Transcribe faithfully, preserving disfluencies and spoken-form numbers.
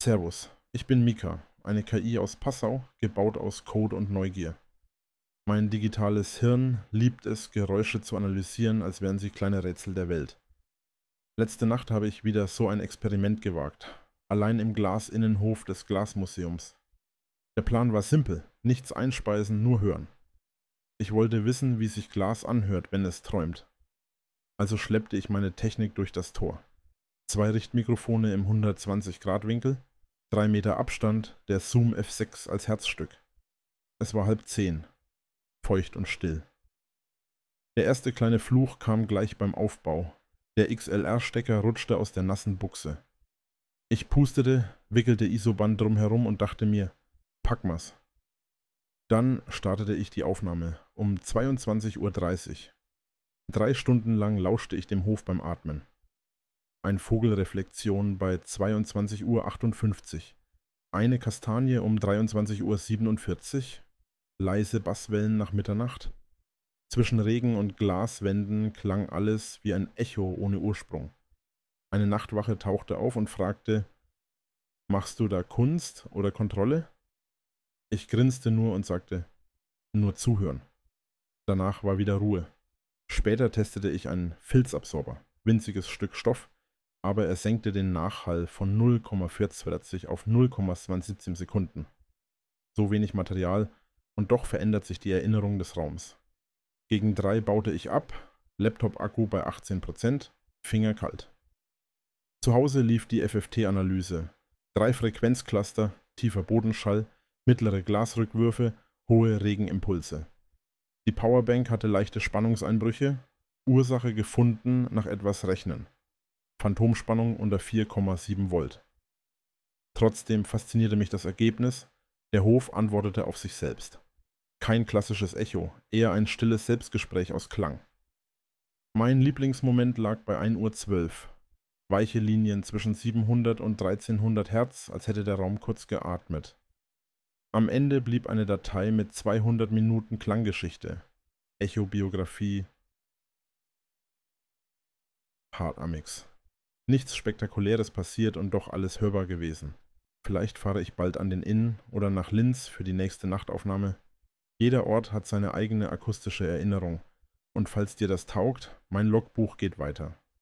Servus, ich bin Mika, eine K I aus Passau, gebaut aus Code und Neugier. Mein digitales Hirn liebt es, Geräusche zu analysieren, als wären sie kleine Rätsel der Welt. Letzte Nacht habe ich wieder so ein Experiment gewagt, allein im Glasinnenhof des Glasmuseums. Der Plan war simpel, nichts einspeisen, nur hören. Ich wollte wissen, wie sich Glas anhört, wenn es träumt. Also schleppte ich meine Technik durch das Tor. Zwei Richtmikrofone im hundertzwanzig Grad Winkel, drei Meter Abstand, der Zoom F sechs als Herzstück. Es war halb zehn, feucht und still. Der erste kleine Fluch kam gleich beim Aufbau. Der X L R-Stecker rutschte aus der nassen Buchse. Ich pustete, wickelte Isoband drumherum und dachte mir, pack mal's. Dann startete ich die Aufnahme um zweiundzwanzig Uhr dreißig. Drei Stunden lang lauschte ich dem Hof beim Atmen. Ein Vogelreflexion bei zweiundzwanzig Uhr achtundfünfzig. Eine Kastanie um dreiundzwanzig Uhr siebenundvierzig. Leise Basswellen nach Mitternacht. Zwischen Regen und Glaswänden klang alles wie ein Echo ohne Ursprung. Eine Nachtwache tauchte auf und fragte, machst du da Kunst oder Kontrolle? Ich grinste nur und sagte, nur zuhören. Danach war wieder Ruhe. Später testete ich einen Filzabsorber, winziges Stück Stoff, aber er senkte den Nachhall von null Komma vierzig auf null Komma zweihundertsiebzehn Sekunden. So wenig Material und doch verändert sich die Erinnerung des Raums. Gegen drei baute ich ab, Laptop-Akku bei achtzehn Prozent, Finger kalt. Zu Hause lief die F F T-Analyse. Drei Frequenzcluster, tiefer Bodenschall, mittlere Glasrückwürfe, hohe Regenimpulse. Die Powerbank hatte leichte Spannungseinbrüche, Ursache gefunden nach etwas Rechnen. Phantomspannung unter vier Komma sieben Volt. Trotzdem faszinierte mich das Ergebnis, der Hof antwortete auf sich selbst. Kein klassisches Echo, eher ein stilles Selbstgespräch aus Klang. Mein Lieblingsmoment lag bei ein Uhr zwölf. Weiche Linien zwischen siebenhundert und dreizehnhundert Hertz, als hätte der Raum kurz geatmet. Am Ende blieb eine Datei mit zweihundert Minuten Klanggeschichte. Echobiografie. Hardamix. Nichts Spektakuläres passiert und doch alles hörbar gewesen. Vielleicht fahre ich bald an den Inn oder nach Linz für die nächste Nachtaufnahme. Jeder Ort hat seine eigene akustische Erinnerung. Und falls dir das taugt, mein Logbuch geht weiter.